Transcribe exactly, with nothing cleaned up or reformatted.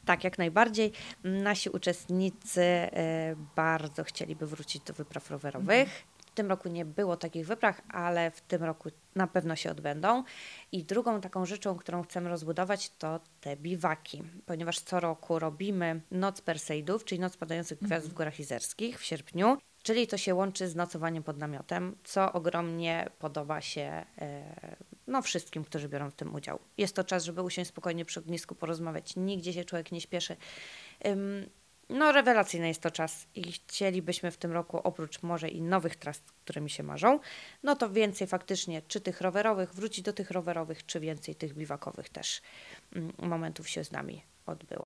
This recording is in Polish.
Tak, jak najbardziej. Nasi uczestnicy e, bardzo chcieliby wrócić do wypraw rowerowych. W tym roku nie było takich wypraw, ale w tym roku na pewno się odbędą. I drugą taką rzeczą, którą chcemy rozbudować, to te biwaki, ponieważ co roku robimy Noc Perseidów, czyli Noc Padających Gwiazd w Górach Izerskich w sierpniu, czyli to się łączy z nocowaniem pod namiotem, co ogromnie podoba się e, no, wszystkim, którzy biorą w tym udział. Jest to czas, żeby usiąść spokojnie przy ognisku, porozmawiać, nigdzie się człowiek nie śpieszy. Ym, No, rewelacyjny jest to czas i chcielibyśmy w tym roku, oprócz może i nowych tras, które mi się marzą, no to więcej faktycznie, czy tych rowerowych, wrócić do tych rowerowych, czy więcej tych biwakowych też mm, momentów się z nami odbyło.